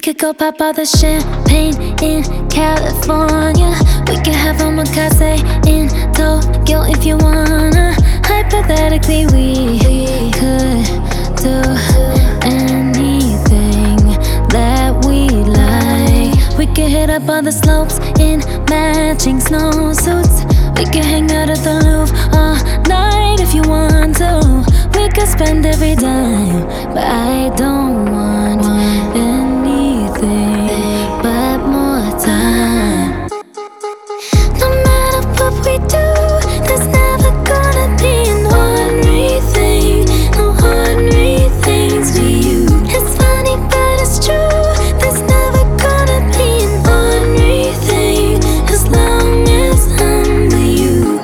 could go pop all the champagne in California. We could have omakase in Tokyo if you wanna. Hypothetically, we could do anything that we like. We could hit up all the slopes in matching snowsuits. We could hang out at the Louvre all night if you want to. We could spend every dime, but I don't want anything but more time. No matter what we do, there's never gonna be an ordinary thing. No ordinary things for you. It's funny, but it's true. There's never gonna be an ordinary thing as long as I'm with you.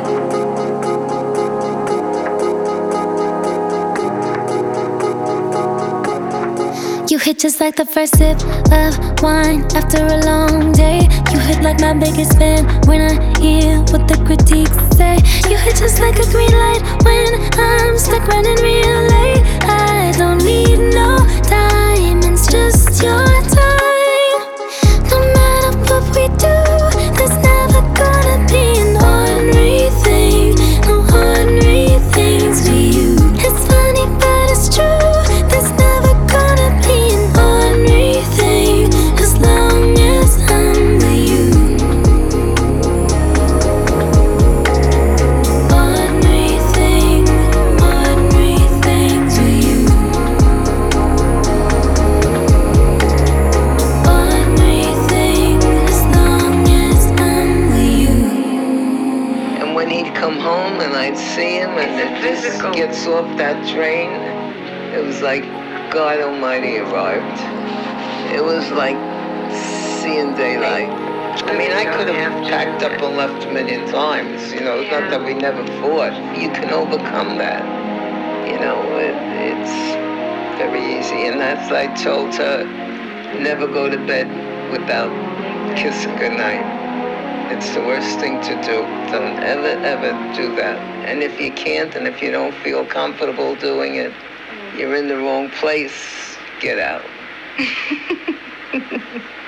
You hit just like the first sip of wine after a long day. You hit like my biggest fan when I hear what the critiques say. You hit just like a green light when I'm stuck running real late. I don't need no diamonds, just your time. No matter what we do, there's never gonna be an ordinary thing. No ordinary things for you. It's funny, but it's true. There's never gonna be an ordinary thing as long as I'm with you. Ordinary things with you. Ordinary thing as long as I'm with you. And when he'd come home and I'd see him and it just gets off that train, it was like God Almighty arrived. It was like seeing daylight. I mean, I could have packed up and left a million times. You know, it's not that we never fought. You can overcome that. You know, it's very easy. And as I told her, never go to bed without kissing goodnight. It's the worst thing to do. Don't ever, ever do that. And if you can't, and if you don't feel comfortable doing it, you're in the wrong place. Get out.